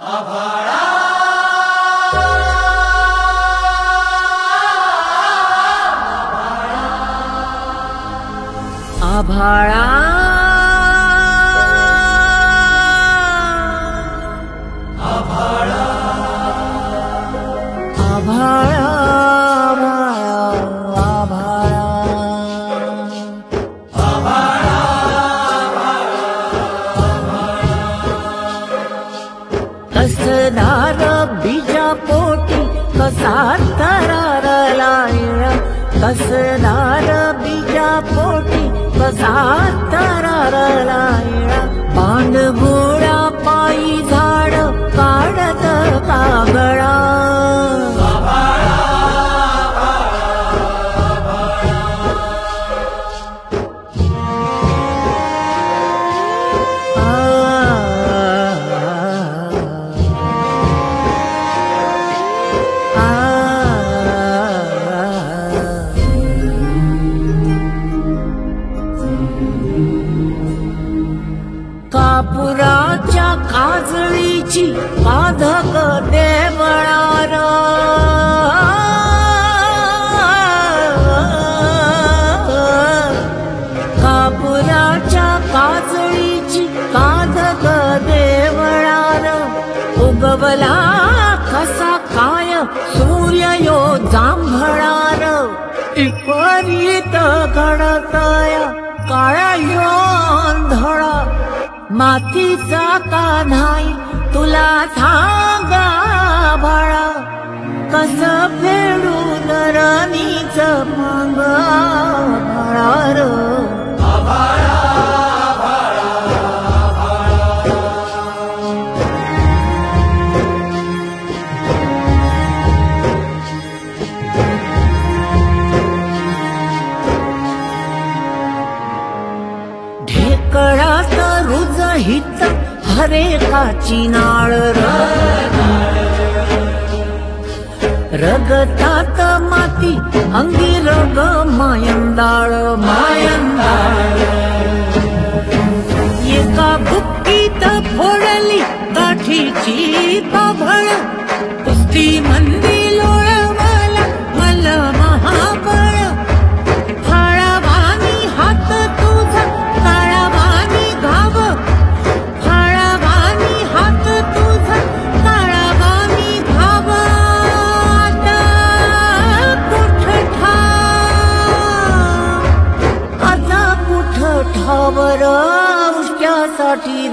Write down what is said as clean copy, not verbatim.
आभाळा आभाळा आभाळा आभाळा आभाळा कसदार बीजा पोटी कसा तरारला कसदार बीजा पोटी कसा तरारला पांडगोळा पायी झाड काढत कागळा कापुराच्या काजळीची पाधक देवळार कापुराच्या काजळीची पाधक देवळार उगवला कसा काय सूर्य यो जांभळार विपरीत घडतया काळा यो अंधळा मातीचा का नाही तुला सांगा भाळा कस फेडू दरणीच मांग भाळा र ढेकळात रुज हित हरेकाची नाळ रगतात माती अंगी रग मायंदाळ मायंदाळ एका बुक्कीत फोडली काठीची पाभळ कुस्ती मंदी लोळवला मला महाबळ फाळावानी हात तुझा काळावानी घाव फाळावानी हात तुझा काळावानी घाव आता कुठ ठावर उष्ट्यासाठी